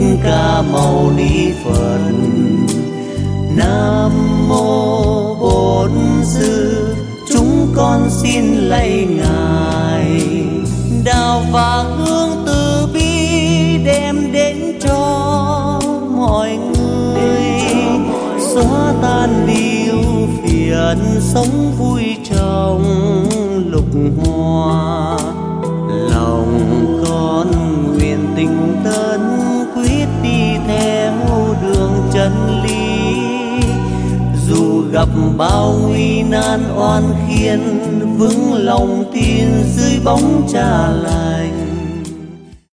ca mâu ni Phật. Nam mô Bổn Sư, chúng con xin lạy Ngài. Đạo và hương từ bi đem đến cho mọi người, xóa tan đi ưu phiền, sống vui trong lục hoa. Lòng con nguyện tình tấn quyết đi theo đường chân lý, dù gặp bao nguy nan oan khiên, vững lòng tin dưới bóng Cha lành.